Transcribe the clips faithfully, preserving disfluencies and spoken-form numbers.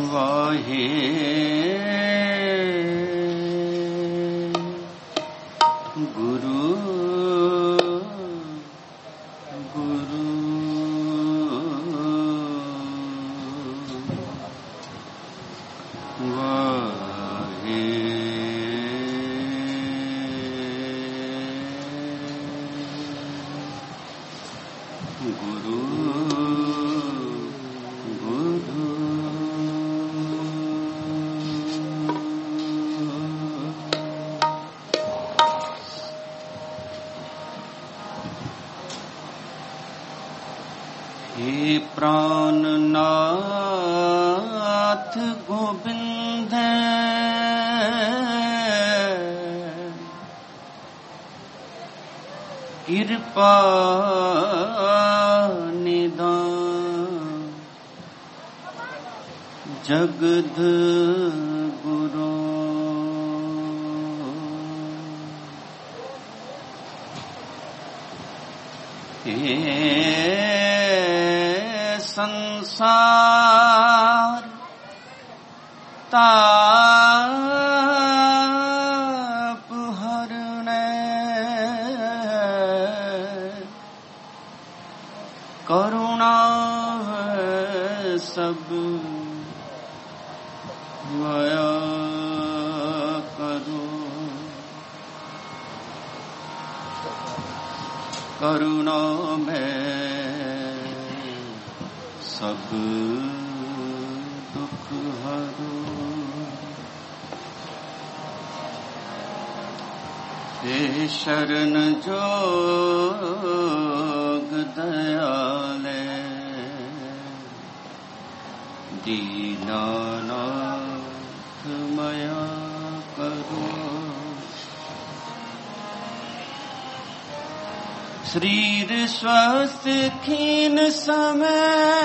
वाहे गुरु गुरु वाहे गुरु प्राणनाथ गोविंद कृपा निदान जगद गुरु हे संसार ताप हरने करुणा सब माया करो करुणा में सब दुख हरो हे शरण जोग दयाले दीनानाथ मया करो शरीर स्वस्थ खीन समय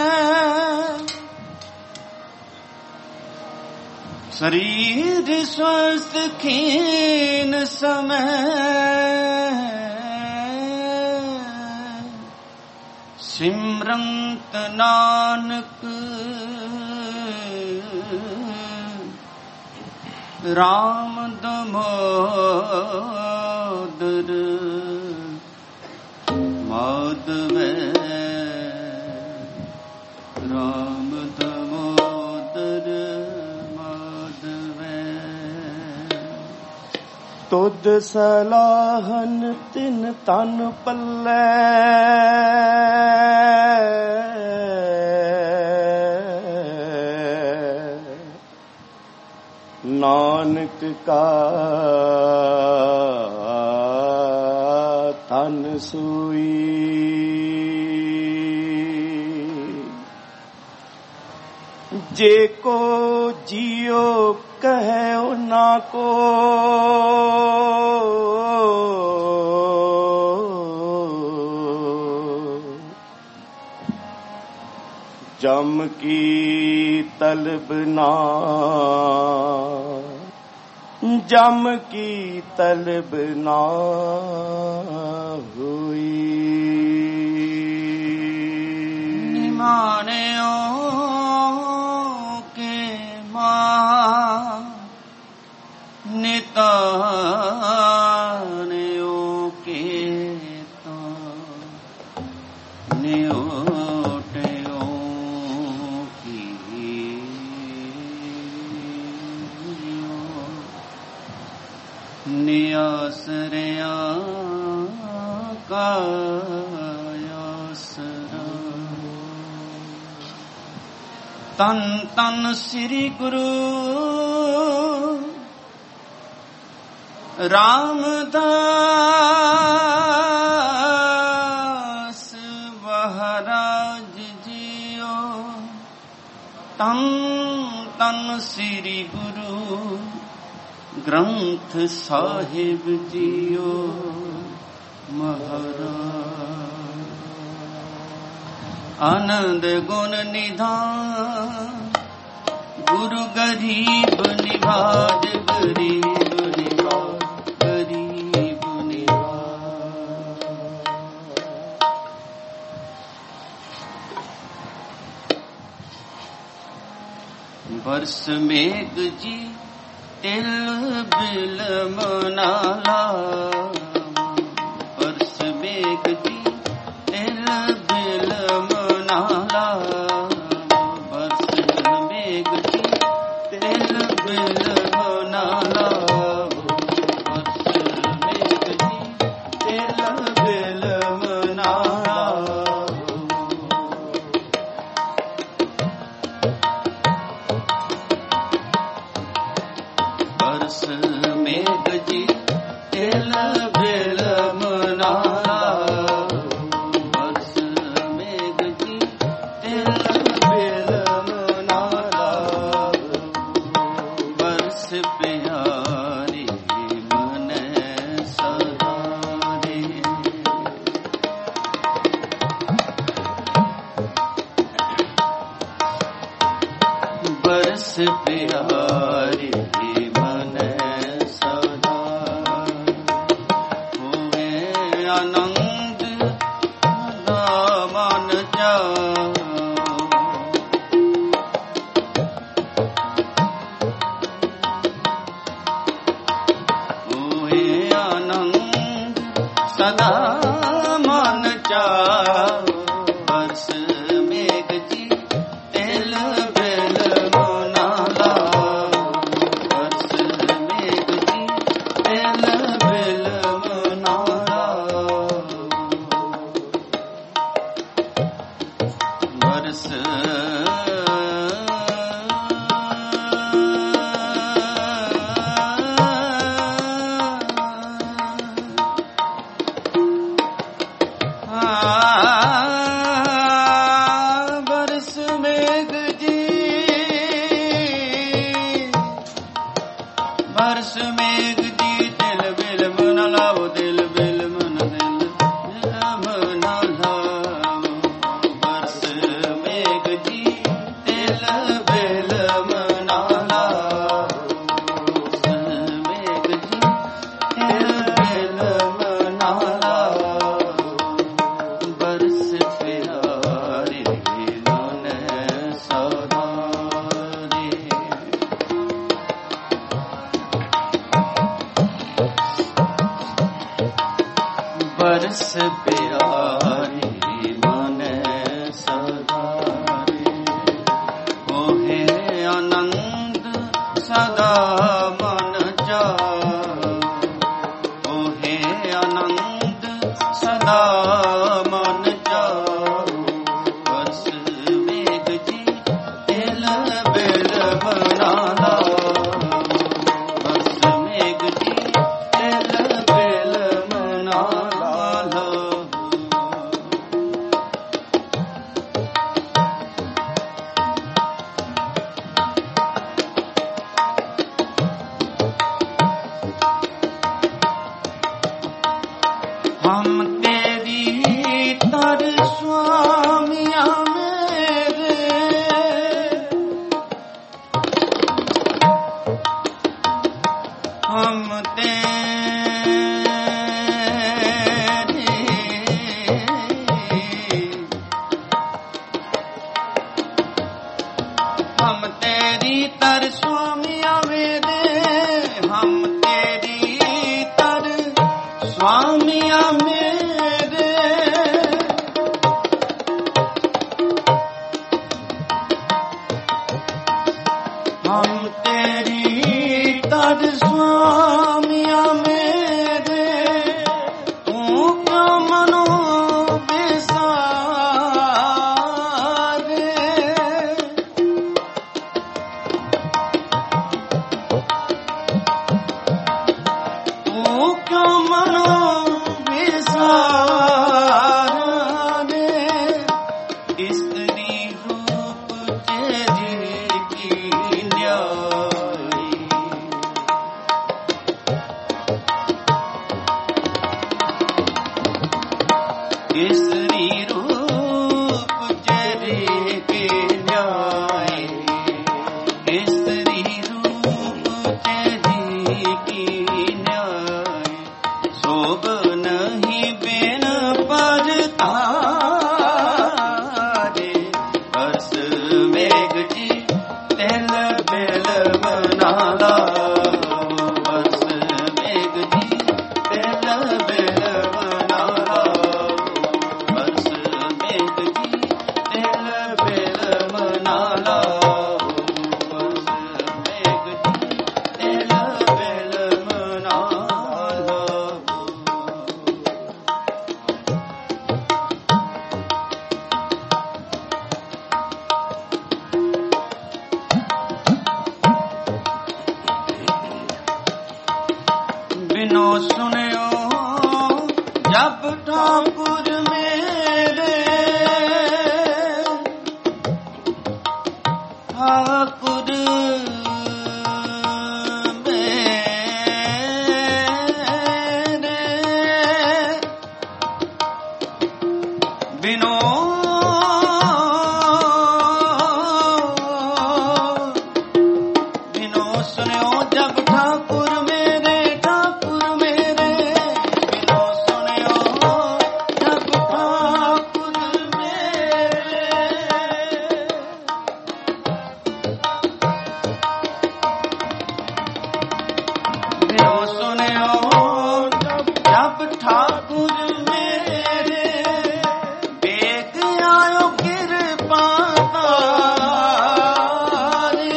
शरीर स्वस्थ खीन समय सिमरंत नानक राम दामोदर माधव राम दामोदर माधव तुद सलाहन तिन तन पल्ले नानक का तन सोई जे को जियो कहे ना को जम की तलब ना जम की तलब ना हुई निमाने के मां निताने के तो नियोटे नियासरया कायासरा तन तन श्री गुरु रामदास महाराज जियो तन तन श्री गुरु ग्रंथ साहिब जियो महाराज आनंद गुण निधान गुरु गरीब निभाज गरीब निभाज गरीब निभाज वर्ष मेघ जी तिल बिल मनाला, वर्ष मेघ जी तिल बिल मनाला, वर्ष मेघ जी तिल बिल मनाला, वर्ष मेघ जी तिल बिल मनाला। वर्ष मेघ जी तिल बिल मनाला, वर्ष मेघ जी तिल बिल मनाला, वर्ष प्यारे मन सहारे, वर्ष प्यारे मन सदा हुए आनंद मन जाओ, हुए आनंद सदा मन जाओ, वर्ष मेघ जी तिल बिल मनाला, वर्ष मेघ जी तिल बिल मनाला, वर्ष वर्ष मेघ जी, वर्ष मेघ जी तिल बिल मनाला, वो दिल बिल मन दिल बिल मनाला, वर्ष मेघ जी तिल बिल मनाला, वर्ष मेघ जी तिल बिल मनाला, वर्ष प्यारे मन सहारे, वर्ष प्यारे मन सहारे, होए आनंद सदा मन जाओ, होए आनंद सदा मन जाओ, वर्ष मेघ जी तिल बिल मनाला, वर्ष मेघ जी तिल बिल मनाला, हम तेरी तर स्वामिया मेरे, हम तेरी, हम तेरी तर स्वामिया मेरे, हम तेरी तर स्वामिया मेरे, हम तेरी तर स्वामिया मेरे, तू क्यों मनो बेसारे, तू क्यों मनो बेसारे, स्त्री रूप तेरे की न्याय, स्त्री रूप तेरे के न्याय, स्त्री रूप तेरे की न्याय, शोभ नहीं बिन पर तारे, वर्ष मेघ जी तिल ਬਿਨੋ ਬਿਨੋ ਸੁਨਿਓ ਜਬ ਠਾਕੁਰ ਮੇਰੇ ਠਾਕੁਰ ਮੇਰੇ ਬਿਨੋ ਸੁਨਿਓ ਜਬ ਠਾਕੁਰ ਮੇਰੇ ਬਿਨੋ ਸੁਨਿਓ ਜਬ ਠਾਕੁਰ ਮੇਰੇ ਵੇਗ ਆਇਓ ਕਿਰਪਾ ਤਾਰੇ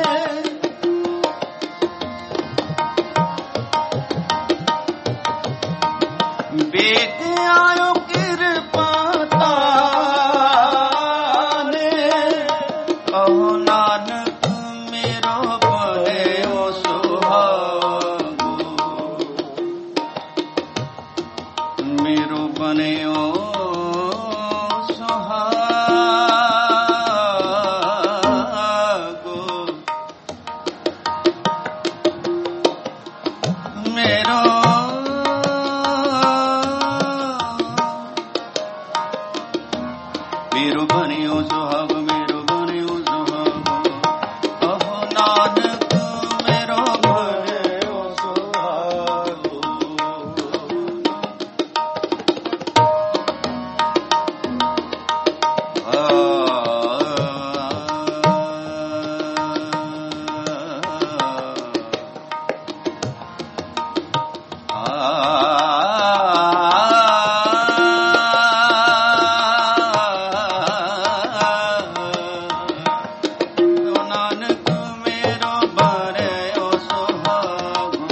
ਵੇਗ ਆਇਓ ਕਿਰਪਾ ਤਾਰੇ ਕਹੋ ਨਾਨਕ ਮੇਰੋ ਬਣਿਓ ਸੁਹਾਗੋ ਮੇਰੋ ਬਣਿਓ ਸੁਹਾਗੋ ਮੇਰੋ ਮੇਰੋ ਬਣਿਓ ਸੁਹਾਗ ਮੇਰੋ ਬਣਿਓ ਸੁਹਾਗ ਕਹੋ ਨਾਨਕ ਮੇਰੋ ਬਣਿਓ ਸੁਹਾਗ ਨਾਨਕ ਮੇਰੋ ਬਣਿਓ ਸੁਹਾਗੋ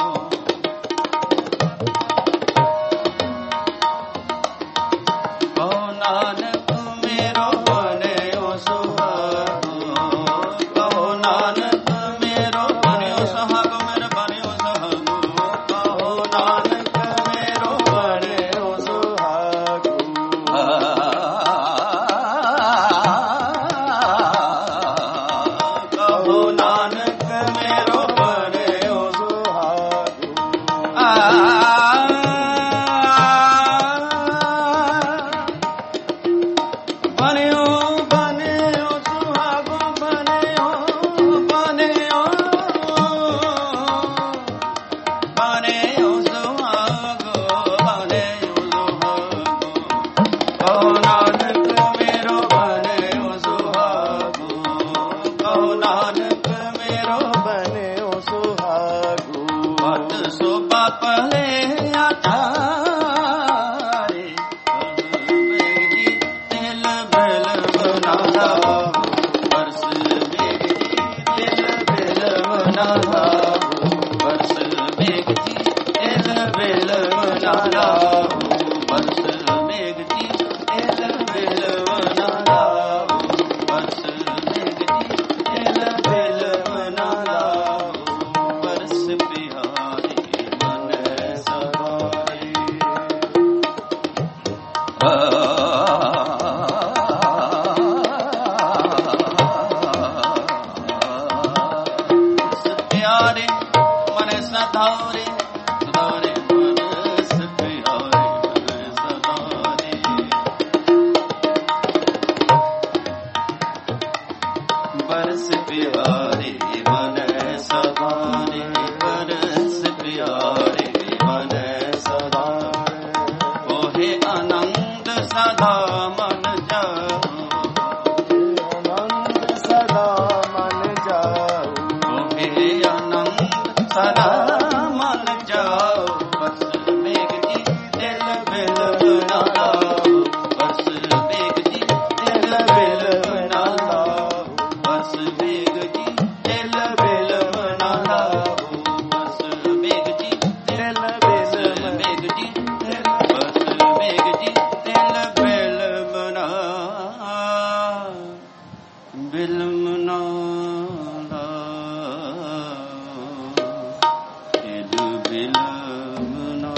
ਕਹੋ ਨਾਨਕ ਮੇਰੋ ਬਣਿਓ ਸੁਹਾਗੋ ਕਹੋ ਨਾਨਕ ਮੇਰੋ ਬਣਿਓ ਸੁਹਾਗੋ ਮੇਰਾ ਬਣਿਓ ਸੁਹਾਗੋ ਕਹੋ ਨਾਨਕ ਮੇਰੋ ਬਣਿਓ ਸੁਹਾਗੋ ਕਹੋ ਨਾਨਕ ਮੇਰੋ ਬਣਿਓ ਸੁਹਾਗੋ ਬਣਿਓ ਬਣਿਓ ਸੁਹਾਗੋ ਬਣਿਓ ਬਣਿਓ ਬਣਿਓ ਸੁਹਾਗੋ ਬਣਿਓ ਸੁਹਾਗੋ ਕਹੋ ਨਾਨਕ ਮੇਰੋ ਬਣਿਓ ਸੁਹਾਗੋ ਕਹੋ ਨਾਨਕ ਮੇਰੋ ਬਣਿਓ ਸੁਹਾਗੋ ਮਤ ਸੋਭਾ ਪਲੇ ਆਟਾਰੇ ਵੇਗ ਜੀ ਤਿਲ ਬਿਲ ਬਨਾ ਲਾਵੋ ਬਰਸ ਵੇਗ ਜੀ ਤਿਲ ਬਿਲ ਬਨਾ ਲਾਵੋ ਬਰਸ ਵੇਗ ਜੀ ਤਿਲ ਬਿਲ ਬਨਾ ਲਾਵੋ ਬਰਸ ਵੇਗ ਜੀ ਤਿਲ ਬਿਲ ਬਨਾ ਲਾਵੋ ਬਰਸ ਵੇਗ ਜੀ ਤਿਲ ਬਿਲ ਬਨਾ ਲਾਵੋ ਬਰਸ ਪਿਆਰੇ ਮਨ ਸਵਾਰੇ ਪਿਆਰੇ ਮਨ ਸਦਾਰੇ ਸਦਾਰੇ ਬਰਸ ਪਿਆਰੇ ਮਨ ਸਦਾਰੇ ਬਰਸ ਪਿਆਰੇ ਮਨ ਸਦਾਰੇ ਬਰਸ ਪਿਆਰੇ ਮਨ ਸਦਾਰੇ ਉਹੇ ਆਨੰਦ ਸਦਾ ਮਨ ਜਾਓ ਆਨੰਦ ਸਦਾ ਮਨ ਜਾਓ ਉਹੇ ਆਨੰਦ ਸਦਾ ਮਨ ਜਾਓ ਬਸ ਵੇਗ ਜੀ ਦਿਲ ਬਿਲ ਬਨਾ ਲਾਓ ਬਸ ਵੇਗ ਜੀ ਦਿਲ ਬਿਲ ਬਨਾ ਲਾਓ ਬਸ ਵੇਗ ਜੀ ਦਿਲ ਬਿਲ ਬਨਾ ਲਾਓ ਬਸ ਵੇਗ ਜੀ ਦਿਲ ਬਿਲ ਵੇਗ ਜੀ ਦਿਲ ਬਸ ਵੇਗ ਜੀ ਦਿਲ ਬਿਲ ਬਨਾ ਬਿਲ ਮਨਾ ਦਿਲ ਬਿਲ ਮਨਾ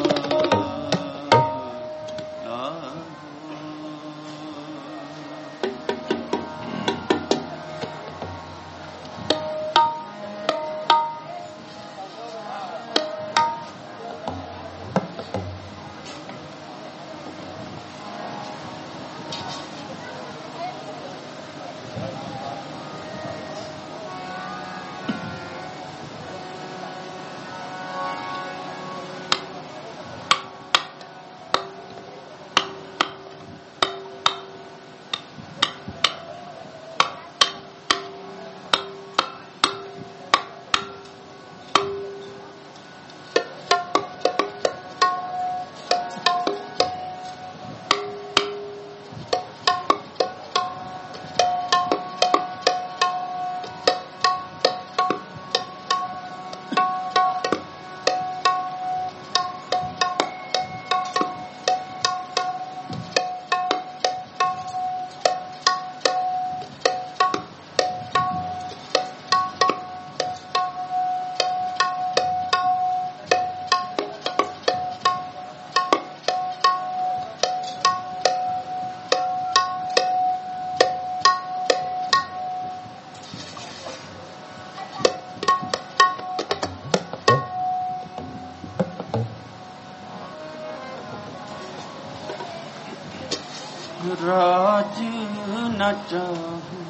राज न चाहूं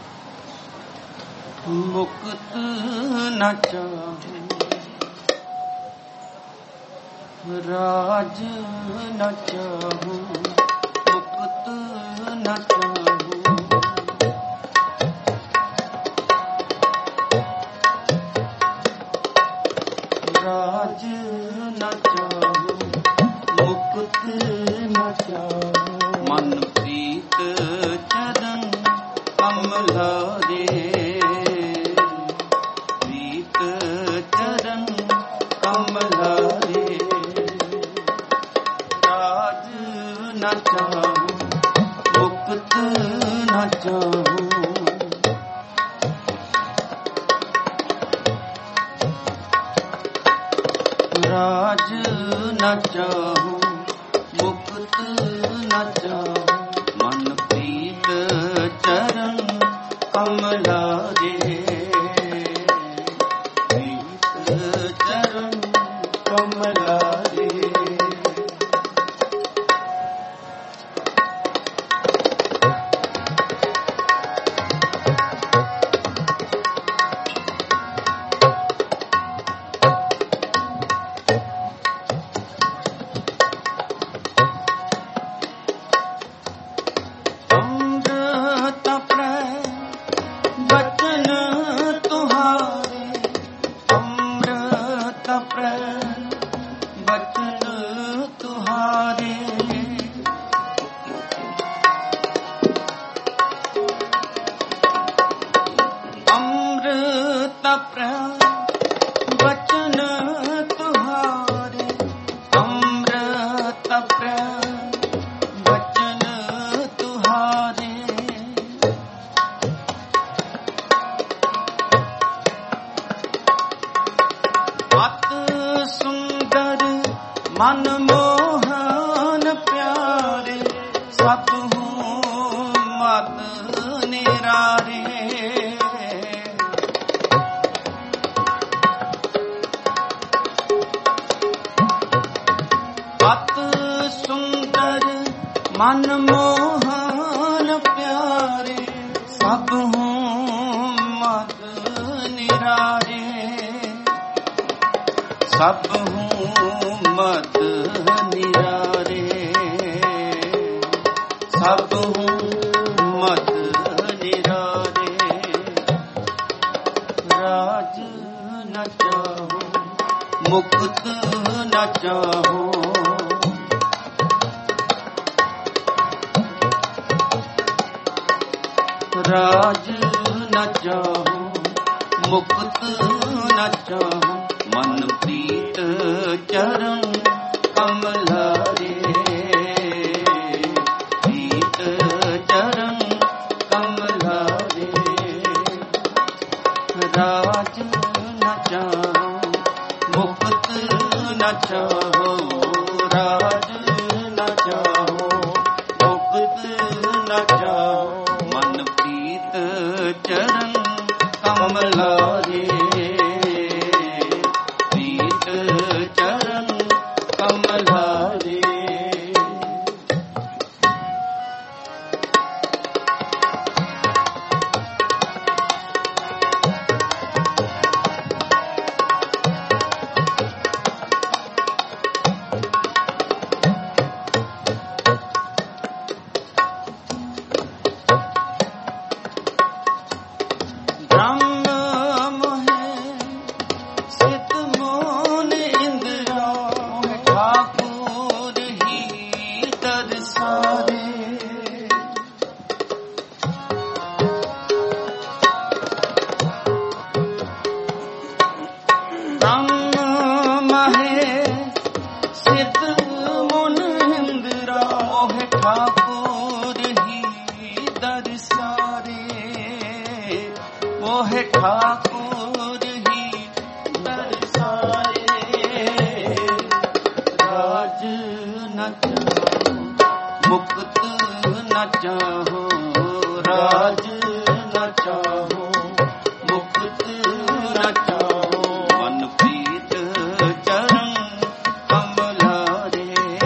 मुक्त न चाहूं, राज न चाहूं मुक्त न चाहूं, राज न चाहूं मुक्त न चाहूं, मन प्रीत चरण कमलारे, प्रीत चरण कमलारे, राज न चाहूं मुक्त न चाहूं, राज न चाहूं मुक्त न चाहूं, मन प्रीत चरण कमलारे, प्रीत चरण कमलारे, मन मोहन प्यारे सब हूँ मत निरारे, अत सुंदर मन मोहन प्यारे सब हूँ मत निरारे, सब हूँ मत निरारे, सब हूँ मत निरारे, राज न चाहूं मुक्त न चाहूं, राज न चाहूं मुक्त न चाहूं, मन प्रीत चरण कमलारे, प्रीत चरण कमलारे, राज न चाहूं मुक्त न चाहूं, राज न चाहूं मुक्त न चाहूं, मन प्रीत चरण कमलारे, ठाकुर ही तरसाए। राज न चाहो मुक्त न चाहो, राज न चाहो मुक्त न चाहो, मन प्रीत चरण कमलारे।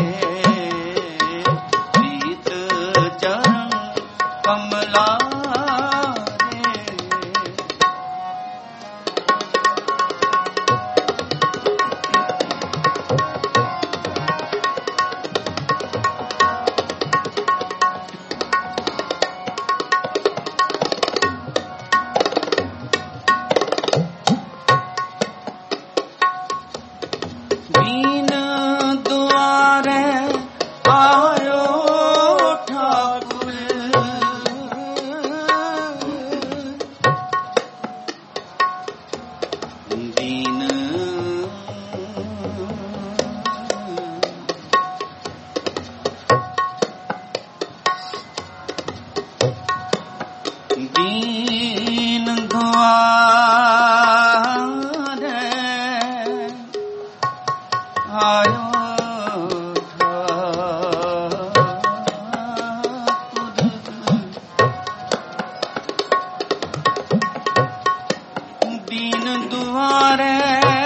प्रीत चरण कमलारे। दीन दुआरे आयो ठाकुर, दीन दीन दुआरे आयो ठाकुर। दीन दुआरे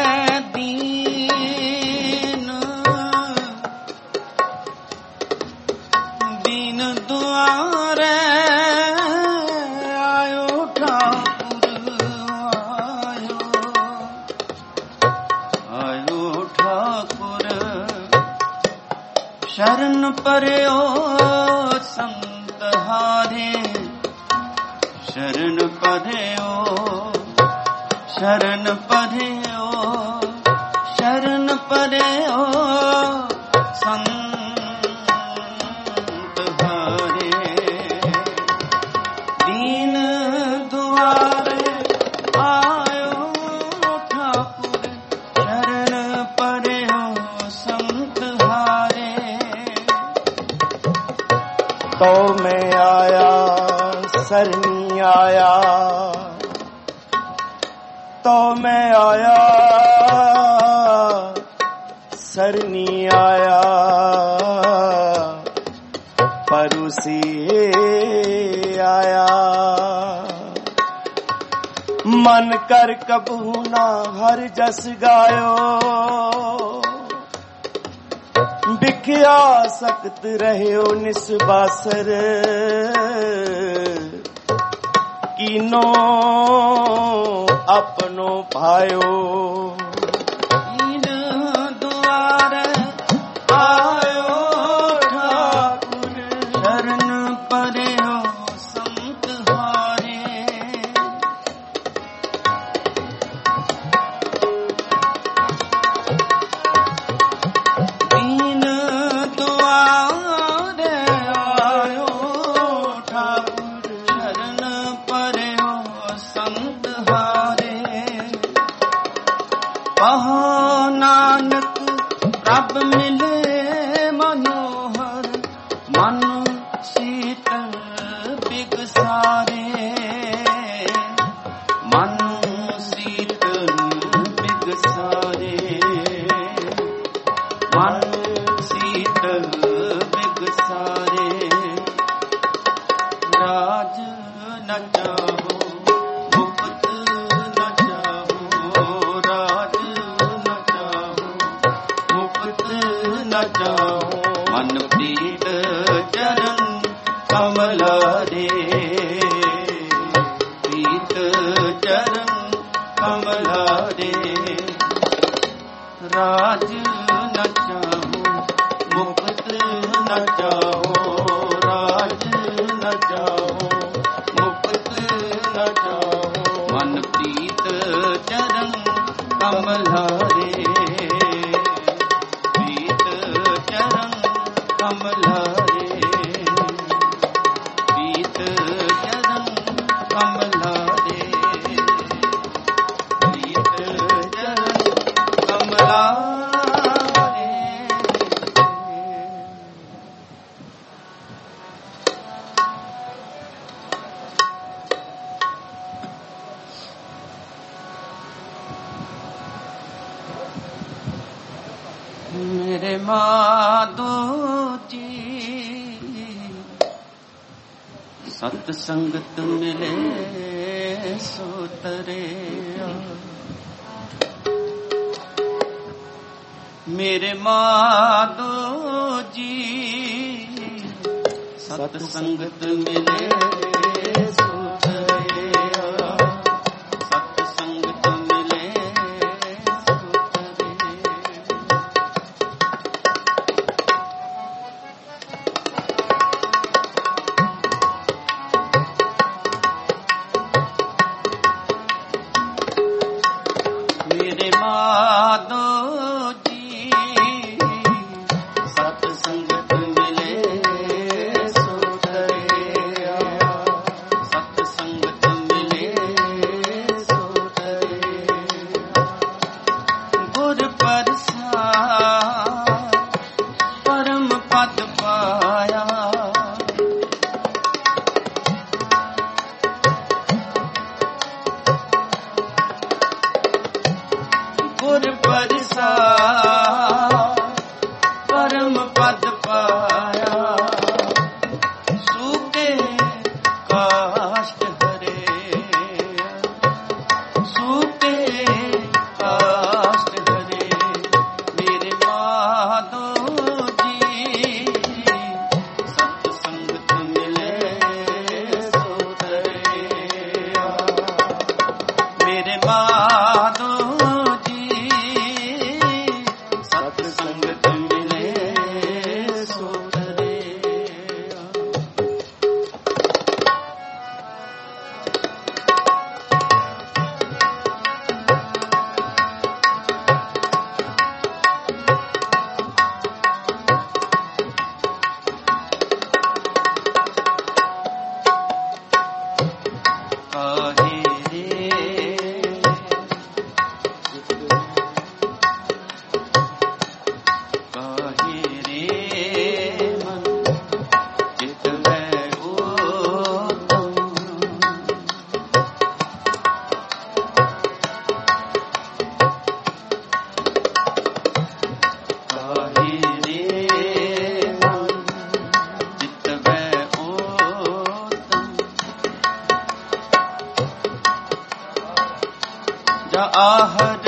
दीन दीन दुआरे आयो ठाकुर। आयो आयो ठाकुर। शरण पर्यो संत हारे, शरण पर्यो शरण पर्यो शरण पर्यो संत हारे। दीन दुआरे आयो ठाकुर, शरण पर्यो संत हारे। तो मैं आया सरनी आया, तो मैं आया सरनी आया, परुसी आया। मन कर कबू ना हर जस गायो, बिख्या सख्त रह्यो निस्बासर। कीनो अपनो भायो, दीन दुआरे आयो ठाकुर, शरण पर्यो संत हारे। दीन दुआरे आयो ठाकुर, शरण पर्यो संत हारे। कहो नानक प्रभ मिले मनोहर, मन शीतल बिगसारे। मन शीतल बिगसारे, मन शीतल बिगसारे। राज न चाहो मुक्त न चाहो, राज न चाहो मुक्त न चाहो, मन प्रीत चरण कमलारे। प्रीत चरण कमलारे। राज न चाहो मुक्त न चाहो, राज न चाहो मुक्त न चाहो, मन प्रीत चरण कमलारे। प्रीत चरण कमलारे। प्रीत चरण कमलारे। प्रीत चरण कमलारे। ਮੇਰੇ ਮਾਧੋ ਜੀ ਸਤ ਸੰਗਤ ਮਿਲੇ ਸੋ ਤਰਿਆ। ਮੇਰੇ ਮਾਧੋ ਜੀ ਸਤ ਸੰਗਤ ਮਿਲੇ ਸੋ ਤਰਿਆ। ਸਤ ਸੰਗਤ ਮਿਲੇ ਸੋ ਤਰਿਆ। ਮੇਰੇ ਮਾਧੋ ਆਹਰ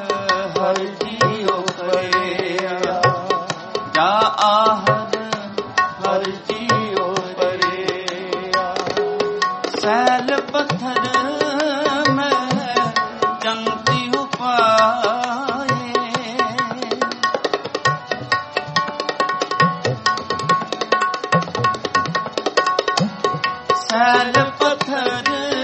ਹਰ ਜੀਉ ਪਰਿਆ। ਜਾ ਆਹਰ ਹਰ ਜੀਉ ਪਰਿਆ। ਸੈਲ ਪੱਥਰ ਮੈਂ ਜੰਤੀ ਉਪਾਏ। ਸੈਲ ਪੱਥਰ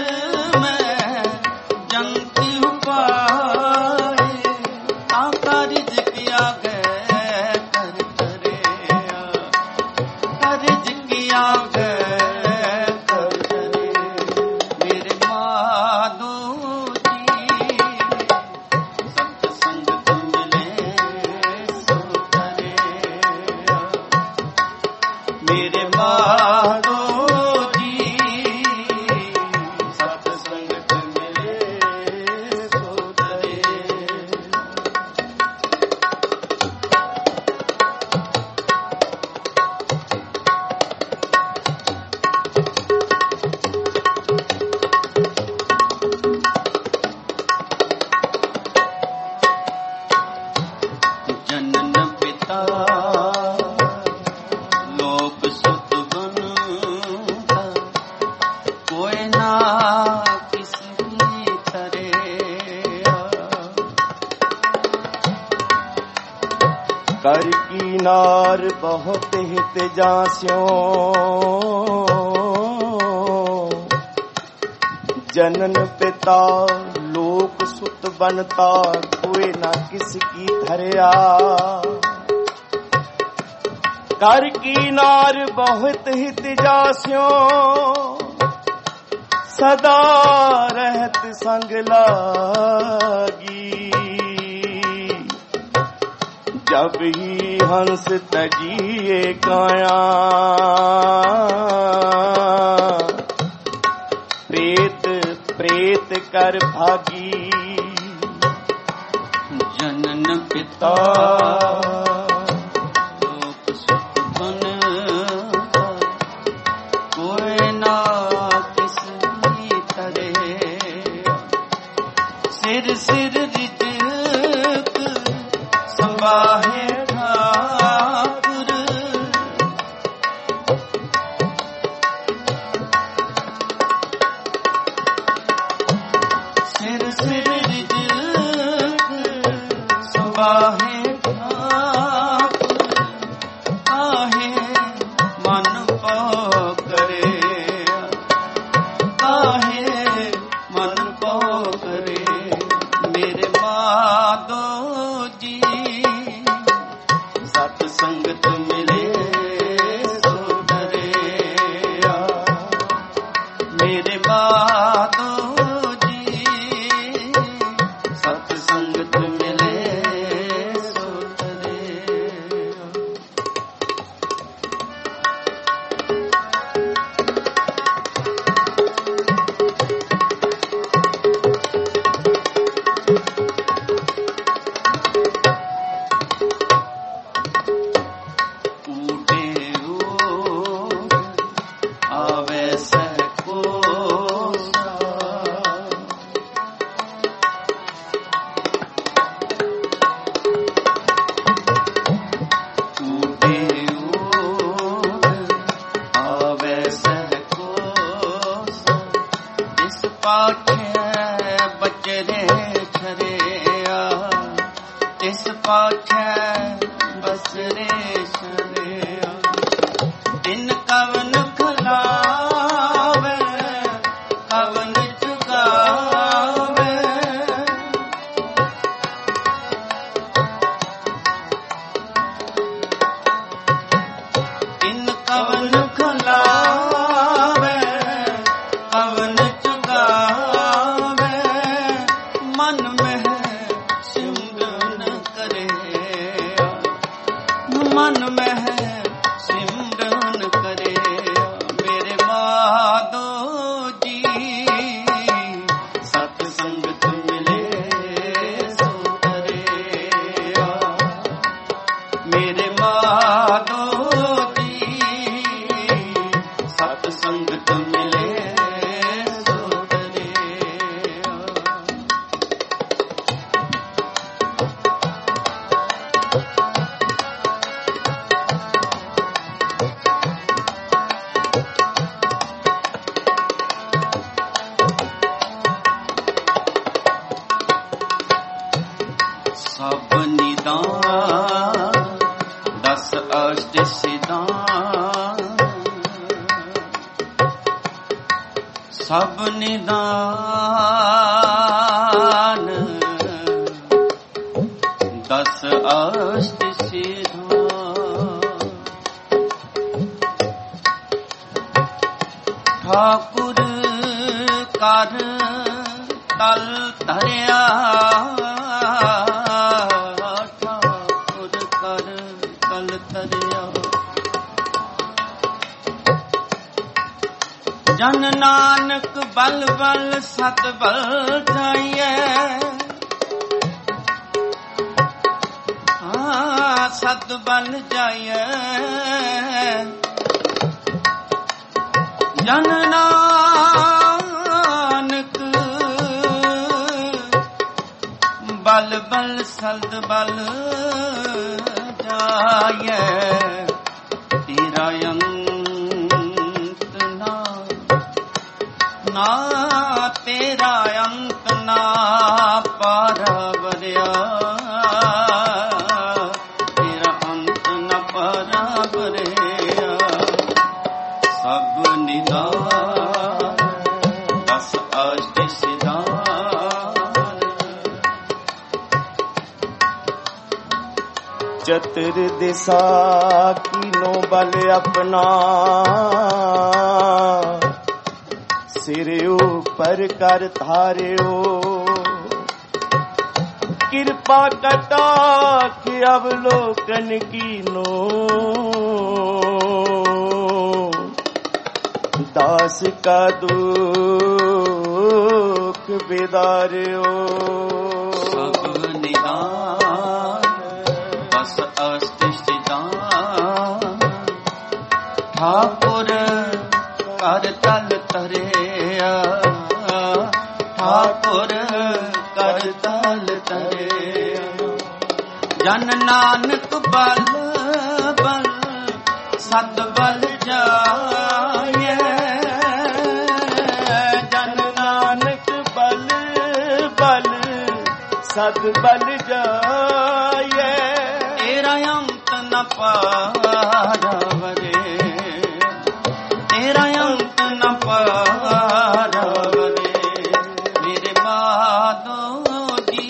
ਕਰ ਕੀ ਨਾਰ ਬਹੁਤ ਹਿਤ ਜਾਸਿਓ। ਜਨਨ ਪਿਤਾ ਲੋਕ ਸੁਤ ਬਨਤਾ ਕੋਇ ਨਾ ਕਿਸ ਕੀ ਧਰਿਆ। ਕਰ ਕੀ ਨਾਰ ਬਹੁਤ ਹਿਤ ਜਾਸਿਓ। ਸਦਾ ਰਹਿਤ ਸੰਗ ਲਾਗੀ। जब ही हंस तजिए काया। प्रेत प्रेत कर भागी। जनन पिता ਮਾਧੋ ਜੀ ਸਤ ਸੰਗਤ ਮਿਲੇ ਸੋ ਤਰੇ। ਸਭ ਨਿਦਾਨ ਦਸ ਅਸ਼ਟ ਸਿਧਾਨ ਸਭ ਨਿਦਾਨ ਦਸ ਅਸ਼ਟ ਸਿਧਾਨ ਠਾਕੁਰ ਕਰ ਤਲ ਧਰਿਆ ਜਨ ਨਾਨਕ ਬਲ ਬਲ ਸਤ ਬਲ ਜਾਈਐ ਹਾਂ ਸਤ ਬਲ ਜਾਈਐ ਜਨ ਨਾਨਕ ਬਲ ਬਲ ਸਤ ਬਲ ਜਾਈਐ ਤੇਰਾ ਨਾ ਤੇਰਾ ਅੰਤ ਨਾ ਪਾਰਵਰਿਆ ਤੇਰਾ ਅੰਤ ਨਾ ਪਾਰਵਰਿਆ ਸਭ ਨਿਦਾਨ ਦਸ ਅਸ਼ਟ ਸਿਧਾਨ ਚਤੁਰ ਦਿਸ਼ਾ ਕੀਨੋ ਬਲ ਆਪਣਾ ਸਿਰ ਉਪਰ ਕਰ ਧਾਰਿਓ ਕਿਰਪਾ ਕਟਾਖ ਅਵਲੋਕਨ ਕੀਨੋ ਦਾਸ ਕਾ ਦੁਖ ਬਿਦਾਰਿਓ ਸਭ ਨਿਦਾਨ ਦਸ ਅਸ਼ਟ ਸਿਧਾਨ ਠਾਕੁਰ ਕਰ ਤਲ ਧਰਿਆ ਠਾਕੁਰ ਕਰ ਤਲ ਧਰਿਆ ਜਨ ਨਾਨਕ ਬਲ ਬਲ ਸਤ ਬਲ ਜਾਈਐ ਜਨ ਨਾਨਕ ਬਲ ਬਲ ਸਤ ਬਲ ਜਾਈਐ ਤੇਰਾ ਅੰਤ ਨ ਪਾਰਵਰੇ ਤੇਰਾ ਅੰਤ ਨ ਪਾਰਵਰੇ ਮੇਰੇ ਮਾਧੋ ਜੀ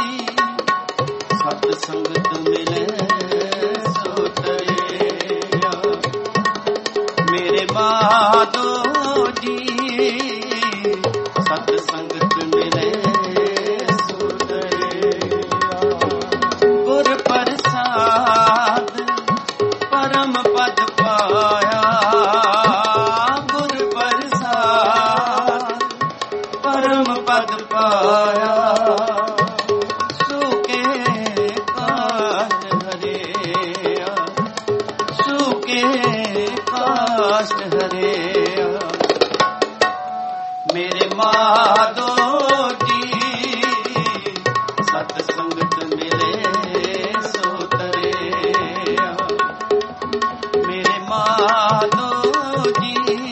ਸਤ ਸੰਗਤ ਮਿਲੇ ਸੋ ਤਰੇ ਮੇਰੇ ਮਾਧੋ ਜੀ ਪਦ ਪਾਇਆ ਸੁਕੇ ਕਾਸ਼ਟ ਹਰਿਆ ਸੁਕੇ ਕਾਸ਼ਟ ਹਰਿਆ ਮੇਰੇ ਮਾਧੋ ਜੀ ਸਤ ਸੰਗਤ ਮਿਲੇ ਸੋ ਤਰਿਆ ਮੇਰੇ ਮਾਧੋ ਜੀ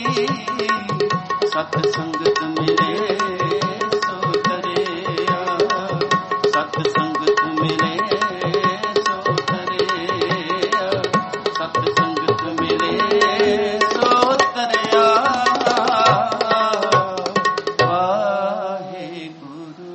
ਸਤ ਸੰਗਤ ਮਿਲੇ ਸੋ ਤਰਿਆ ਸਤ ਸੰਗਤ ਮਿਲੇ ਸੋ ਤਰਿਆ ਸਤ ਸੰਗਤ ਮਿਲੇ ਸੋ ਤਰਿਆ ਵਾਹਿਗੁਰੂ।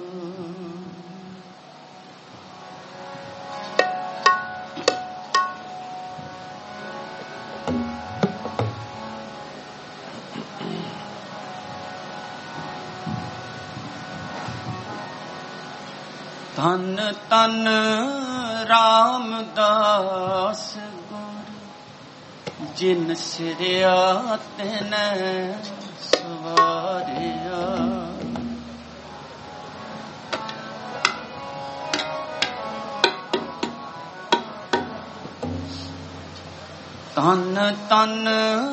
ਧੰਨ ਧੰਨ ਰਾਮਦਾਸ ਗੁਰ ਜਿਨ ਸਿਰਿਆ ਤਿਨ ਸਵਾਰਿਆ ਧੰਨ ਧੰਨ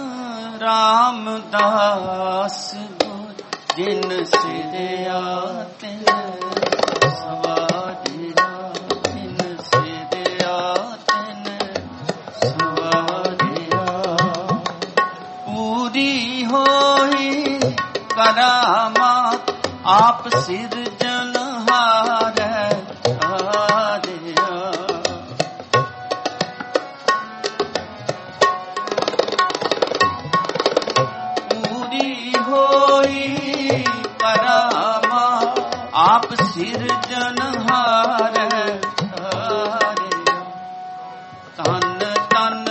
ਰਾਮਦਾਸ ਗੁਰ ਜਿਨ ਸਿਰਿਆ ਤਿਨ ਸਵਾਰਿਆ ਤਿਨ ਸਿਰਿਆ ਤਿਨ ਸਵਾਰਿਆ ਪੂਰੀ ਹੋਈ ਕਰਾਮਾਤ ਆਪ ਸਿਰਜਨਹਾਰ ਹਾਰਿਆ ਪੂਰੀ ਹੋਈ ਕਰਾਮਾਤ ਆਪ ਸਿਰਜਨਹਾਰ ਹਾਰਿਆ ਧੰਨ ਧੰਨ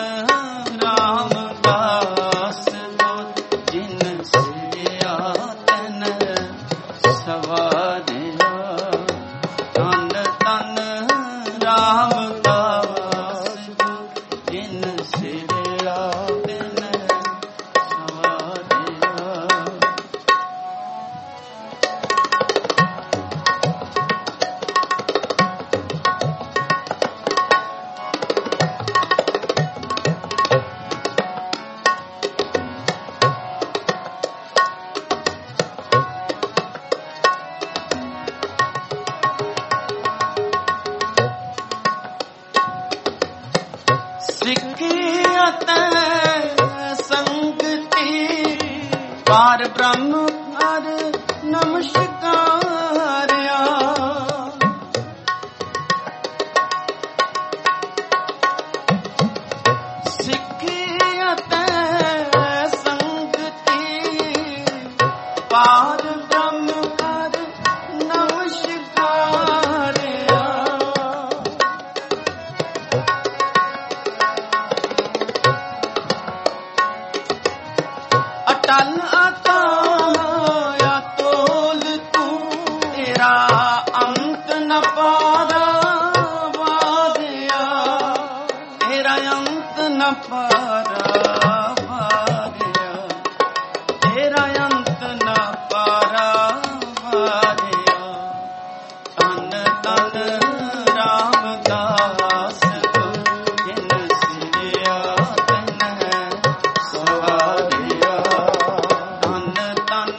ਰਾਮਦਾਸ ਗੁਰ ਜਿਨ ਸਿਰਿਆ ਤਿਨ ਸਵਾਰਿਆ ਧੰਨ ਧੰਨ ਰਾਮਦਾਸ ਗੁਰ ਜਿਨ ਸਿਰਿਆ ਤਿਨ ਸਵਾਰਿਆ ਸਿੱਖਿਅਤ ਸੰਗਤੀ ਪਾਰ ਬ੍ਰਹਮ ਹਰ ਨਮਸਕਾਰਿਆ ਸਿੱਖਿਅਤ ਸੰਗਤੀ ਪਾਰ ਬ੍ਰਹਮ ਹਰ ਨਮਸਕਾਰਿਆ ਅਟਲ ਅਟਾਇਆ ਤੋਲ ਤੂੰ ਤੇਰਾ ਅੰਤ ਨ ਪਾਰਾ ਵਾਰਿਆ ਤੇਰਾ ਅੰਤ ਨ ਪਾਰਾ ਵਾਰਿਆ ਤੇਰਾ ਅੰਤ ਨ ਪਾਰਾ ਵਾਰਿਆ ਧੰਨ ਧੰਨ ਰਾਮਦਾਸ ਗੁਰ ਜਿਨ ਸਿਰਿਆ ਤਿਨ ਸਵਾਰਿਆ ਧੰਨ ਧੰਨ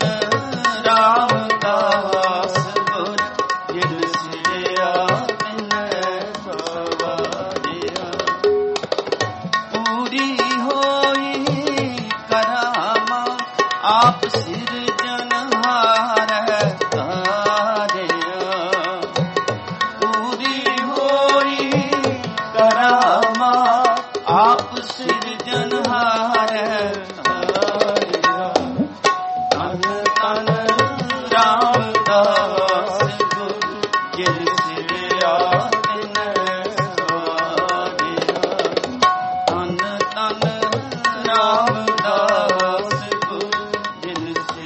ਰਾਮਦਾਸ ਗੁਰ ਜਿਨ ਸਿਰਿਆ ਤਿਨ ਸਵਾਰਿਆ ਪੂਰੀ ਹੋਈ ਕਰਾਮਾ ਆਪ ਸਿਰਜਨਹਾਰ ਹਾਰਿਆ ਪੂਰੀ ਹੋਈ ਕਰਾਮਾ ਆਪ ਸਿਰਜਨਹਾਰ ਹਾਰਿਆ ਧੰਨ ਧੰਨ ਰਾਮਦਾਸ ਗੁਰ ਜਿਨ ਸਿਰਿਆ ਤਿਨ ਸਵਾਰਿਆ ਧੰਨ ਧੰਨ ਰਾਮਦਾਸ ਗੁਰ ਜਿਨ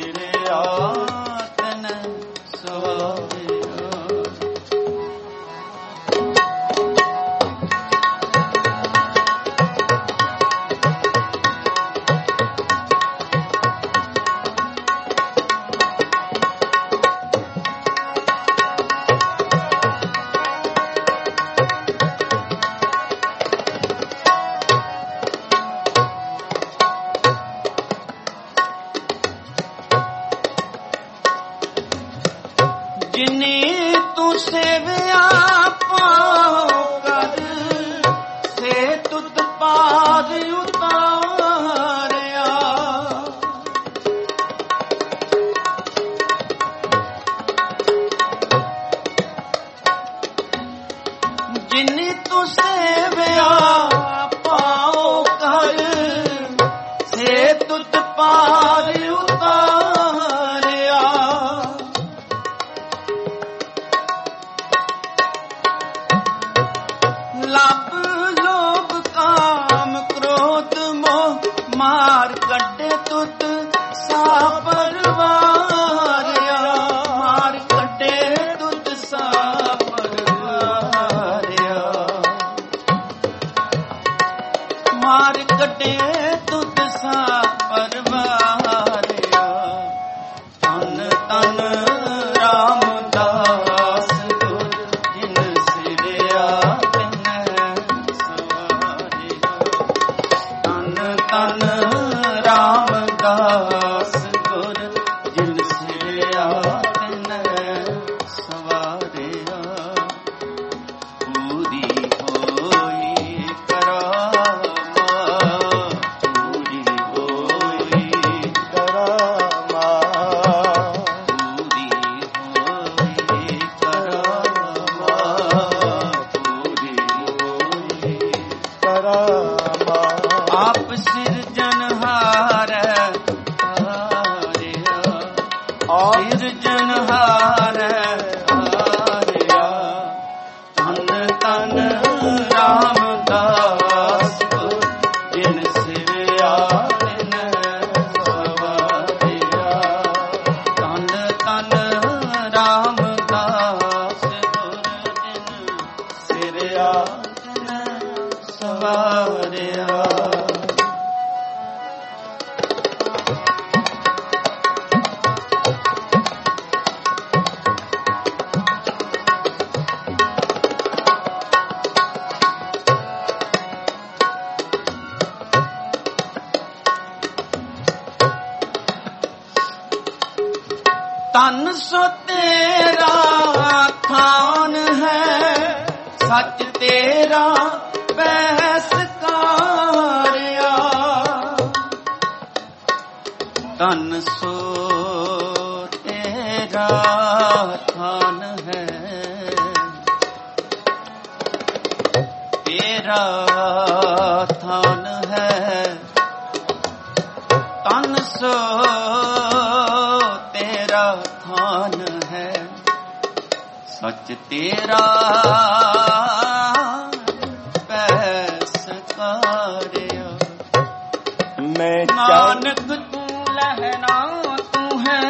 ਜਿਨੀ ਤੂੰ ਸੇਵਿਆ ਪਾਉ ਕਰ, ਸੇ ਤੁਧ ਪਾਰ ਉਤਾਰਿਆ। ਜਿਨੀ ਤੂੰ ਸੇਵਿਆ ਪਾਉ ਕਰ, ਸੇ ਤੁਧ ਪਾਰ ਉਤਾਰਿਆ। ਲੱਭ ਲੋਭ ਕਾਮ ਕ੍ਰੋਧ ਮੋਹ, ਮਾਰ ਕੱਢੇ ਤੁਧ ਸਾ ਪਰਵਾਰਿਆ। ਮਾਰ ਕੱਢੇ ਤੁਧ ਸਾ ਪਰਵਾਰਿਆ। ਮਾਰ ਕੱਢੇ ਤੁਧ ਸਾ ਪਰਵਾਰਿਆ। ਤਨ ਤਨ ਰਾਮਦਾਸ ਗੁਰ, ਜਿਨ ਸਿਰਿਆ ਤਿਨ ਸਵਾਰਿਆ। ਤਨ ਤਨ ਰਾਮਦਾਸ ਗੁਰ, ਜਿਨ ਸਿਰਿਆ ਤਿਨ ਸਵਾਰਿਆ। ਪੂਰੀ ਹੋਈ ਕਰਾਮਾ, ਪੂਰੀ ਹੋਈ ਕਰਾਮਾ, ਪੂਰੀ ਹੋਈ ਕਰਾਮਾ, ਪੂਰੀ ਹੋਈ ਕਰਾਮਾ। ਆਪ ਸਿਰਜਨਹਾਰ ਹਾਰਿਆ। ਸਿਰਜਨਹਾਰ ਹਾਰਿਆ। ਤਨ ਤਨ ਰਾਮਦਾਸ ਗੁਰ, ਜਿਨ ਸਿਵਿਆ ਤਿਨ ਸਵਾਰਿਆ। ਤਨ ਤਨ ਰਾਮਦਾਸ ਗੁਰ, ਜਿਨ ਸਿਰਿਆ ਤਿਨ ਸਵਾਰਿਆ। ਤਨ ਸੋ ਤੇਰਾ ਖਾਨ ਹੈ, ਸੱਚ ਤੇਰਾ ਪੈਸਕਾਰਿਆ। ਤਨ ਸੋ ਤੇਰਾ ਖਾਨ ਹੈ, ਤੇਰਾ ਥਾਨ ਹੈ। ਤਨ ਸੋ ਤੇਰਾ ਥਾਨ ਹੈ, ਸੱਚ ਤੇਰਾ ਪੈਸਕਾਰਿਆ। ਮੈਂ ਨਾਨਕ ਤੂੰ ਲਹਿਣਾ ਤੂੰ ਹੈ,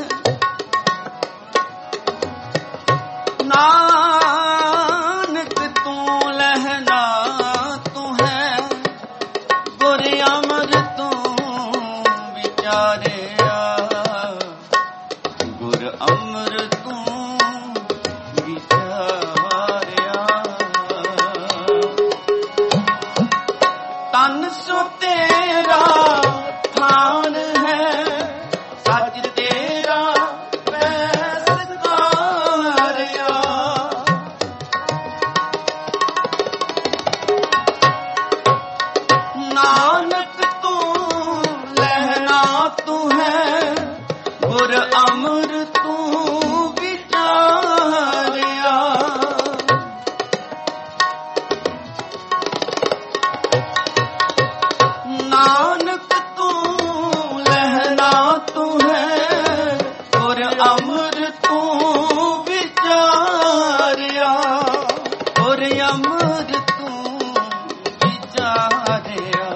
ਨਾਨਕ ਤੂੰ ਲਹਿਣਾ ਤੂੰ ਹੈ। ਗੁਰ ਅਮਰ ਤੂੰ ਵਿਚਾਰਿਆ, ਗੁਰ ਅਮਰ ਤੂੰ ਵਿਚਾਰਿਆ। ਤਨ ਸੋ ਤੇਰਾ ਥਾਨ ਹੈ, ਸੱਚ ਤੇਰਾ ਪੈਸਕਾਰਿਆ। ਨਾਨਕ ਤੂੰ ਲਹਿਣਾ ਤੂੰ ਹੈ, ਗੁਰ ਅਮਰ ਤੂੰ ਵਿਚਾਰਿਆ। ਨਾਨਕ ਤੂੰ ਲਹਿਣਾ ਤੂੰ ਹੈ, ਗੁਰ ਅਮਰ ਤੂੰ ਵਿਚਾਰਿਆ। ਗੁਰ ਅਮਰ ਤੂੰ ਵਿਚਾਰਿਆ।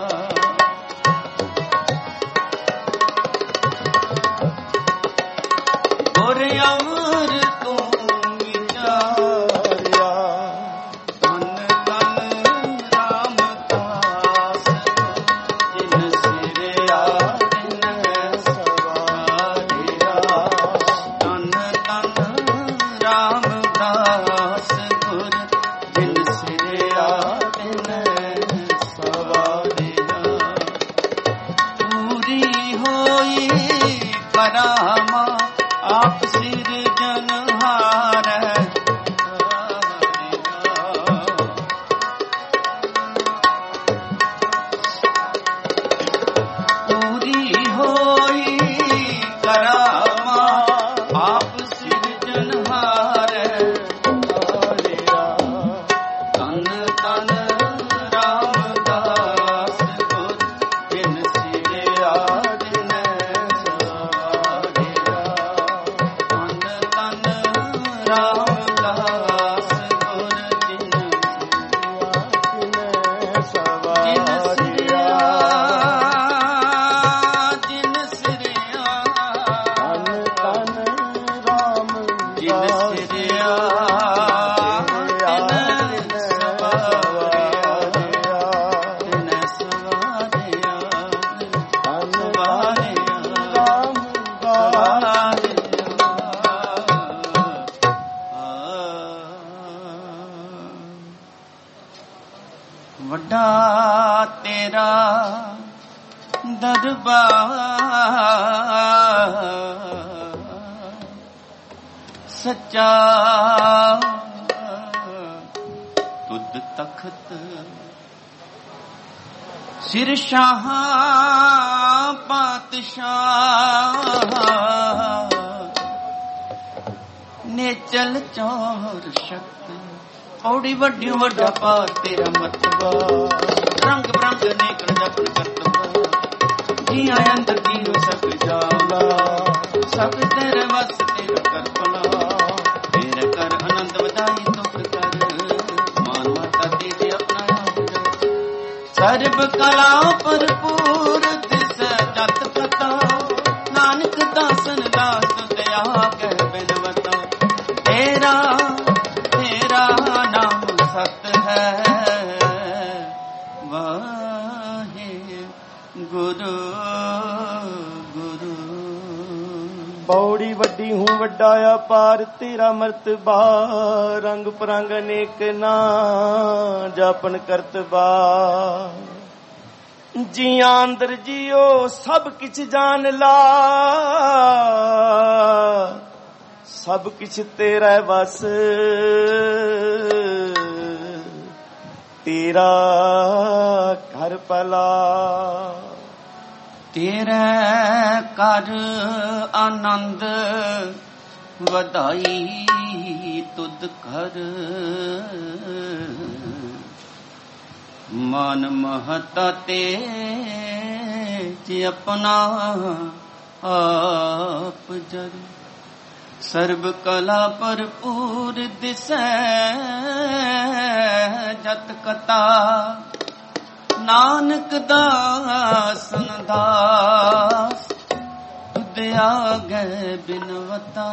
ਗੁਰ ਅਮਰ ਤੂੰ ਵਿਚਾਰਿਆ। ਤਨ ਤਨ ਰਾਮਦਾਸ ਗੁਰ, ਜਿਨ ਸਿਰਿਆ ਤਿਨ ਸਵਾਰਿਆ। ਤਨ ਤਨ ਰਾਮਦਾਸ ਗੁਰ, ਜਿਨ ਸਿਰਿਆ ਤਿਨ ਸਵਾਰਿਆ। ਪੂਰੀ ਹੋਈ ਕਰਾਮਾ, ਆਪ ਸਿਰਜਨਹਾਰ ਸੱਚਾ ਤੁਧ ਤਖਤ ਸਿਰ ਸ਼ਾਹ ਪਾਤਸ਼ਾਹ ਨੇਚਲ ਚੌਰ ਸ਼ਕਤ ਔੜੀ ਵੱਡੀ ਵੱਡਾ ਪਾਰ ਤੇਰਾ ਮਰਤਬਾ ਰੰਗ ਬਰੰਗ ਨੇਕਲ ਜਪਨ ਕਰਤਬਾ ਜੀਆਂ ਅੰਦਰ ਜੀਉ ਸਭ ਜਾਣਾ ਸਭ ਤੇਰੇ ਵਸ ਤੇਰਾ ਕਰਪਨਾ ਤੇਰੇ ਕਰ ਆਨੰਦ ਵਧਾਈ ਤੁਖ ਕਰ ਮਾਨ ਮਾਤਾ ਤੇਰੇ ਆਪਣਾ ਸਰਬ ਕਲਾ ਭਰਪੂਰ ਦਿਸ ਜਤ ਕਤਾ ਨਾਨਕ ਦਾਸਨ ਦਾਸ ਦਇਆ ਕਹਿ ਬਿਨਵਤਾ ਤੇਰਾ ਤੇਰਾ ਨਾਮ ਸਤ ਹੈ ਵਾਹੇ ਗੁਰੂ ਗੁਰੂ। ਬੌੜੀ ਵੱਡੀ ਹੂੰ ਵੱਡਾ ਅਪਾਰ ਤੇਰਾ ਮਰਤਬਾ ਰੰਗ ਪਰੰਗ ਅਨੇਕ ਨਾ ਜਾਪਨ ਕਰਤਬਾ ਜੀਆਂ ਅੰਦਰ ਜੀਓ ਸਭ ਕਿਛ ਜਾਣ ਲਾ ਸਭ ਕਿਛ ਤੇਰਾ ਵਸ ਤੇਰਾ ਘਰ ਪਲਾ ਤੇਰੇ ਕਰ ਆਨੰਦ ਵਧਾਈ ਤੁਧ ਕਰ ਮਨ ਮਹਤਾ ਤੇ ਆਪਣਾ ਆਪ ਜਰ ਸਰਬ ਕਲਾ ਭਰਪੂਰ ਦਿਸੈ ਜਤ ਕਤਾ ਨਾਨਕ ਦਾਸਨ ਦਾਸ ਤੁਧ ਆਗੇ ਬਿਨਵਤਾ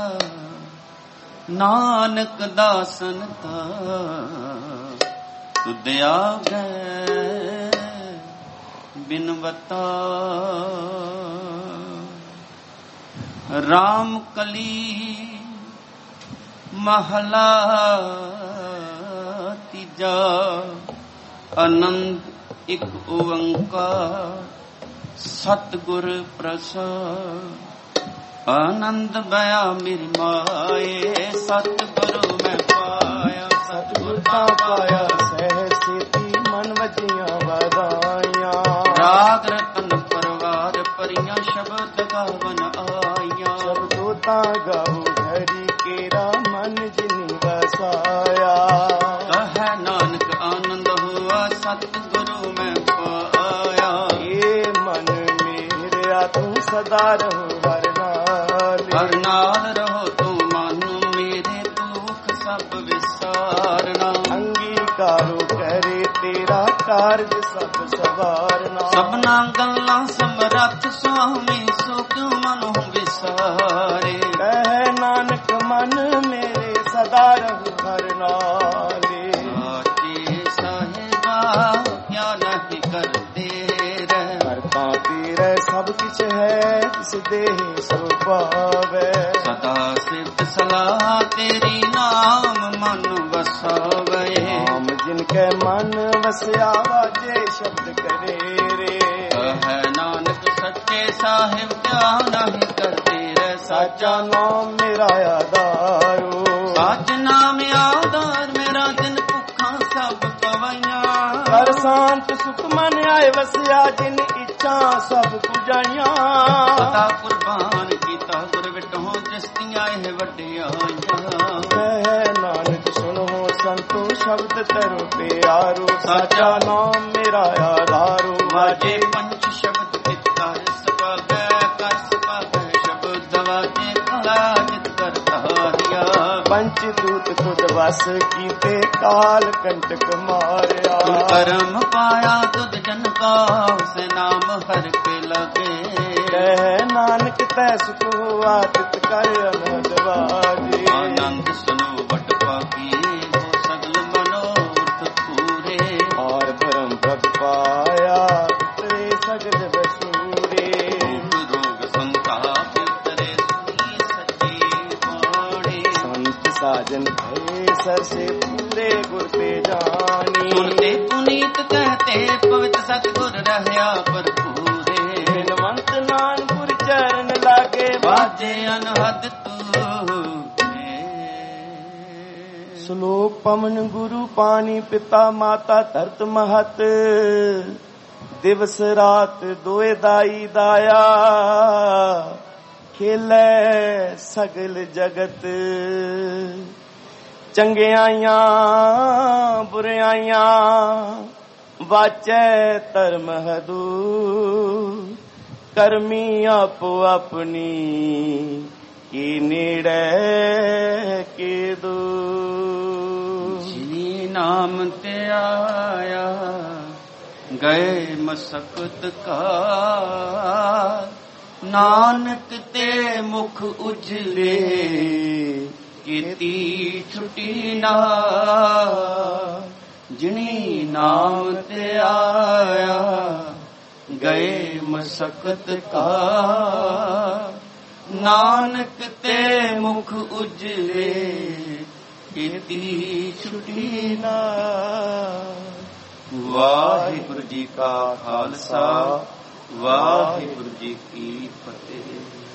ਨਾਨਕ ਦਾਸਨ ਦਾਸ ਤੁਧ ਆਗੇ ਬਿਨਵਤਾ। ਰਾਮ ਕਲੀ ਮਹਲਾ ਤੀਜਾ ਆਨੰਦ ਇਕ ਓੰਕਾਰ ਸਤਿਗੁਰ ਪ੍ਰਸਾਦ ਆਨੰਦ ਬਿਆ ਮੇਰੀ ਮਾਏ ਸਤਿਗੁਰੂ ਮੈਂ ਪਾਇਆ ਸਤਿਗੁਰ ਤਾ ਪਾਇਆ ਸਹਿ ਸੇਤੀ ਮਨ ਵਜੀਆਂ ਵਧਾਈਆਂ ਰਾਗ ਰਤਨ ਪਰਵਾਰ ਪਰੀਆਂ ਸ਼ਬਦ ਗਾਵਨ ਆਈਆਂ ਸ਼ਬਦੋ ਤਾ ਗਾਉ ਘਰੀ ਕੇਰਾ ਮਨ ਜਿਨੀ ਵਸਾਇਆ ਕਹੈ ਨਾਨਕ ਆਨੰਦ ਹੋਆ ਸਤਿਗੁਰੂ ਮੈਂ ਪਾਇਆ ਏ ਮਨ ਮੇਰਿਆ ਤੂੰ ਸਦਾ ਰਹੋ ਹਰ ਨਾਲ ਹਰ ਨਾਲ ਰਹੋ ਤੂੰ ਮਨ ਮੇਰੇ ਦੁੱਖ ਸਭ ਵਿਸਾਰਨਾ ਅੰਗੀਕਾਰੋ ਕਰੇ ਤੇਰਾ ਕਾਰਜ ਸਭ ਸਵਾਰਨਾ ਸਭਨਾ ਗੱਲਾਂ ਸਮਰੱਥ ਸੁਆਮੀ ਸੋ ਕਿਉ ਮਨੁ ਵਿਸਾਰੇ ਕਹਿ ਨਾਨਕ ਮਨ ਮੇਰੇ ਸਦਾ ਰਹੋ ਹਰ ਨਾਲੇ ਸਾਚੇ ਸਾਹਿਬਾ ਕਿਆ ਨਹੀਂ ਕਰਦੇ ਰਹਿ ਕਰਤਾ ਤੇਰੇ ਸਭ ਕਿਛ ਹੈ ਤਿਸ ਦੇਹ ਸੋ ਪਾਵੈ ਸਦਾ ਸਿਫਤ ਸਲਾਹ ਤੇਰੀ ਨਾਮ ਮਨ ਵਸਾਵੇ ਨਾਮ ਜਿਨ ਕੈ ਮਨ ਵਸਿਆ ਵਾਜੇ ਸ਼ਬਦ ਕਰੇ ਰੇ ਹੈ ਨਾਨਕ ਸੱਚੇ ਸਾਹਿਬ ਕਿਆ ਨਹੀਂ ਕਰਦੇ ਰਹਿ ਸਾਚਾ ਨਾਮ ਮੇਰਾ ਆਧਾਰੋ ਸੱਚ ਨਾਮ ਆਧਾਰ ਮੇਰਾ ਦਿਨ ਭੁੱਖਾਂ ਸਭ ਪਵਾਈਆਂ ਕਰ ਸ਼ਾਂਤ ਸੁਖ ਮਨ ਆਏ ਵਸਿਆ ਜਿਨ ਇੱਛਾ ਸਭ ਪੁਜਾਈਆਂ ਸਦਾ ਕੁਰਬਾਨ ਕੀਤਾ ਗੁਰ ਵਿਟੋ ਜਿਸਤੀਆਂ ਇਹ ਵੱਡਿਆਈਆਂ ਕਹਿ ਨਾਨਕ ਸੁਣੋ ਸੰਤੋ ਸ਼ਬਦ ਤਰੋ ਪਿਆਰੋ ਸਾਚਾ ਨਾਮ ਮੇਰਾ ਆਧਾਰੋ ਵਾਜੇ ਪੰਚ ਸ਼ਬਦ ਕਿਤਕਾਰ ਸਪਾਗੈ ਕਰ ਸਪਾਗੈ ਸ਼ਬਦ ਵਾਜੇ ਕਲਾ ਜਿਤ ਕਰਤਾਰਿਆ ਪੰਚ ਦੂਤ ਤੁਧ ਵਸ ਕੀਤੇ ਕਾਲ ਕੰਟਕ ਮਾਰਿਆ ਤੁਮ ਕਰਮ ਪਾਇਆ ਤੁਧ ਜਨ ਕਾ ਸੇ ਨਾਮ ਹਰ ਕੇ ਲਗੇ ਕਹਿ ਨਾਨਕ ਤੈ ਸੁਖ ਹੋਆ ਤਿਤ ਕਰ ਅਨੰਦ ਵਾਜੇ ਆਨੰਦ ਸੁਨੋ ਵਟ ਪਾਕੀ ਹੋ ਸਗਲ ਮਨੋਰਥ ਪੂਰੇ ਔਰ ਭਰਮ ਭਗ ਪਾਇਆ ਤੇਰੇ ਸਗਲ ਬਸੂਰੇ ਰੋਗ ਸੰਤਾਪ ਤਰੇ ਸੁਨੀ ਸੱਚੀ ਬਾਣੀ ਸੰਤ ਸਾਜਨ ਭਏ ਸਰਸੇ ਪੂਰੇ ਗੁਰ ਤੇ ਜਾਣੀ ਸੁਣਤੇ ਪੁਨੀਤ ਕਹਤੇ ਪਵਿੱਤ ਸਤਿਗੁਰ ਰਹਿਆ ਭਰਪੂਰੇ ਬਿਨਵੰਤ ਨਾਨਕੁਰ ਚਰਨ ਲਾਗੇ ਬਾਜੇ ਅਨਹਦ ਤੂੰ ਸ਼ਲੋਕ ਪਵਨ ਗੁਰੂ ਪਾਣੀ ਪਿਤਾ ਮਾਤਾ ਧਰਤ ਮਹਤ ਦਿਵਸ ਰਾਤ ਦੋਏ ਦਾਈ ਦਾਇਆ ਖੇਲੇ ਸਗਲ ਜਗਤ ਚੰਗਿਆਈਆਂ ਬੁਰਿਆਈਆਂ ਵਾਚੈ ਧਰਮ ਹਦੂ ਕਰਮੀ ਆਪੋ ਆਪਣੀ ਕੀ ਨੇੜੇ ਕੇ ਦੂ ਜੀ ਨਾਮ ਤੇ ਆਇਆ ਗਏ ਮਸਕਤ ਕਾ ਨਾਨਕ ਤੇ ਮੁਖ ਉਜਲੇ ਕੀਤੀ ਛੁਟੀ ਨਾ ਜਿਨੀ ਨਾਮ ਤੇ ਆਇਆ ਗਏ ਮਸਕਤ ਕਾ ਨਾਨਕ ਤੇ ਮੁਖ ਉਜਲੇ ਕੀਤੀ ਛੁਟੀ ਨਾ। ਵਾਹਿਗੁਰੂ ਜੀ ਕਾ ਖਾਲਸਾ ਵਾਹਿਗੁਰੂ ਜੀ ਕੀ ਫਤਿਹ।